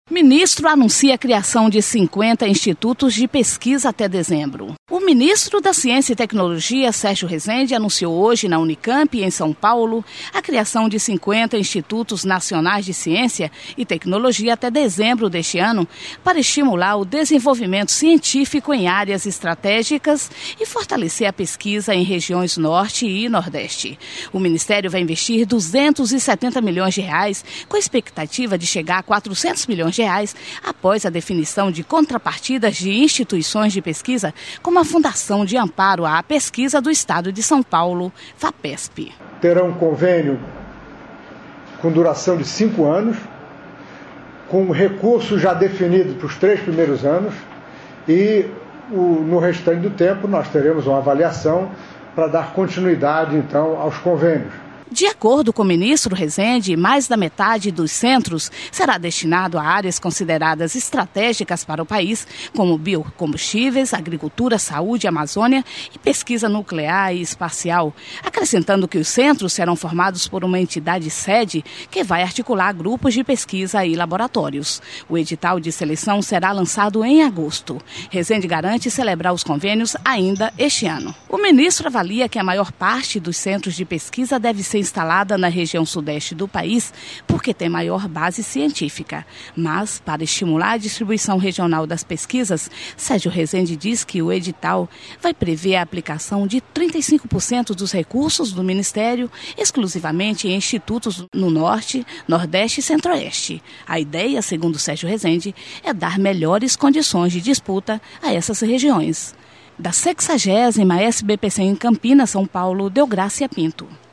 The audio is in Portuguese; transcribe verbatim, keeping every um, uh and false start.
Ministro anuncia a criação de cinquenta institutos de pesquisa até dezembro. O ministro da Ciência e Tecnologia, Sérgio Rezende, anunciou hoje na Unicamp, em São Paulo, a criação de cinquenta institutos nacionais de ciência e tecnologia até dezembro deste ano, para estimular o desenvolvimento científico em áreas estratégicas e fortalecer a pesquisa em regiões Norte e Nordeste. O Ministério vai investir duzentos e setenta milhões de reais, com a expectativa de chegar a quatrocentos milhões de reais após a definição de contrapartidas de instituições de pesquisa, como a Fundação de Amparo à Pesquisa do Estado de São Paulo, FAPESP. Terá um convênio com duração de cinco anos, com recursos já definidos para os três primeiros anos e o, no restante do tempo nós teremos uma avaliação para dar continuidade então aos convênios. De acordo com o ministro Rezende, mais da metade dos centros será destinado a áreas consideradas estratégicas para o país, como biocombustíveis, agricultura, saúde, Amazônia e pesquisa nuclear e espacial, acrescentando que os centros serão formados por uma entidade sede que vai articular grupos de pesquisa e laboratórios. O edital de seleção será lançado em agosto. Rezende garante celebrar os convênios ainda este ano. O ministro avalia que a maior parte dos centros de pesquisa deve ser instalada na região sudeste do país, porque tem maior base científica. Mas, para estimular a distribuição regional das pesquisas, Sérgio Rezende diz que o edital vai prever a aplicação de trinta e cinco por cento dos recursos do Ministério exclusivamente em institutos no Norte, Nordeste e Centro-Oeste. A ideia, segundo Sérgio Rezende, é dar melhores condições de disputa a essas regiões. Da sexagésima S B P C em Campinas, São Paulo, Deográcia Pinto.